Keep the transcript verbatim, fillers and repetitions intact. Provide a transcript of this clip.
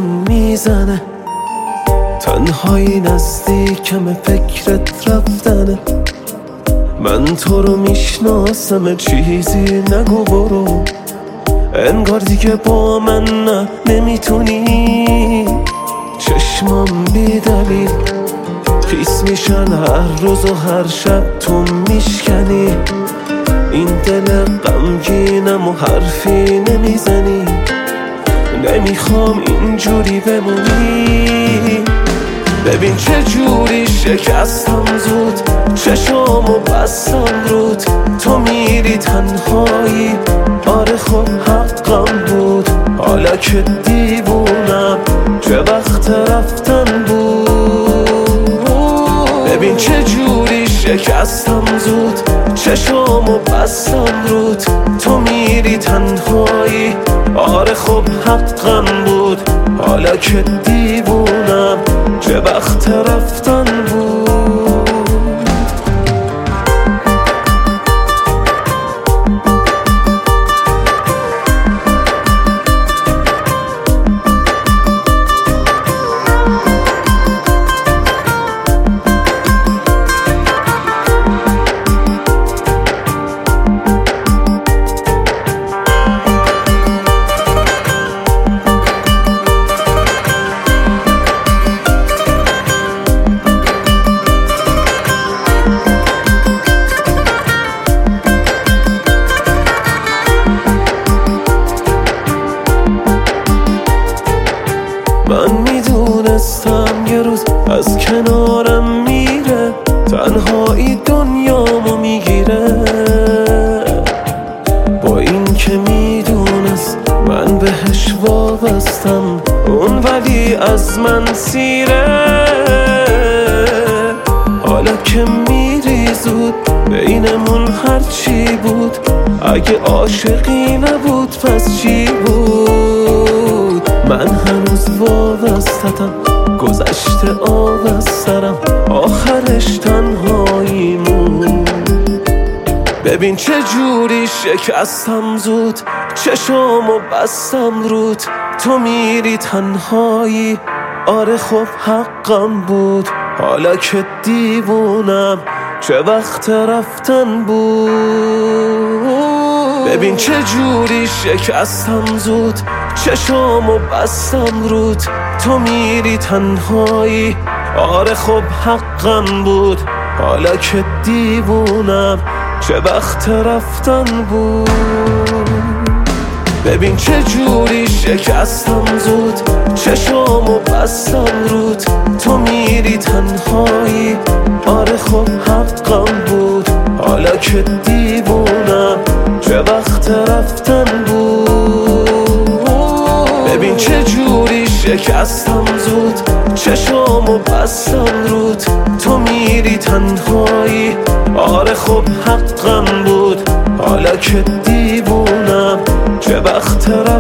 میزنه، تنهایی نزدیکم فکرت رفتنه. من تو رو میشناسم چیزی نگو برو، انگار دیگه با من نه نمیتونی. چشمام بی دلیل خیس میشن هر روز و هر شب تو میشکنی. این دل غمگینم و حرفی نمیزنی، نمیخوام اینجوری بمونی. ببین چه جوری شکستم زود، چشامو بستم رود. تو میری تنهایی، آره خب حقم بود. حالا که دیوونم چه وقت رفتن بود. ببین چه جوری شکستم زود، چشامو بستم رود. تو میری تنهایی، آره خب حقم بود. حالا که دیوونم چه وقت رفتن بود. من میدونستم یه روز از کنارم میره، تنهایی دنیامو میگیره. با این که میدونست من بهش وابستم، اون ولی از من سیره. حالا که میری زود بینمون هرچی بود، اگه عاشقی نبود پس چی بود؟ من هنوز وابستم، گذشته آب از سرم، آخرش تنهاییمون. ببین چه جوری شکستم زود، چشامو بستم رود. تو میری تنهایی، آره خب حقم بود. حالا که دیوونم چه وقت رفتن بود. ببین چه جوری شکستم زود، چشامو بستم رود. تو میری تنهایی، آره خب حقم بود. حالا که دیوونم چه وقت رفتن بود. ببین چه جوری شکستم زود، چشامو بستم رود. تو میری تنهایی، آره خب حقم بود. حالا که دیوونم چه وقت رفتن بود. ببین چه جوری شکستم زود، چشامو بستم رود. تو میری تنهایی، آره خب حقم بود. حالا که دیوونم چه وقت رفتن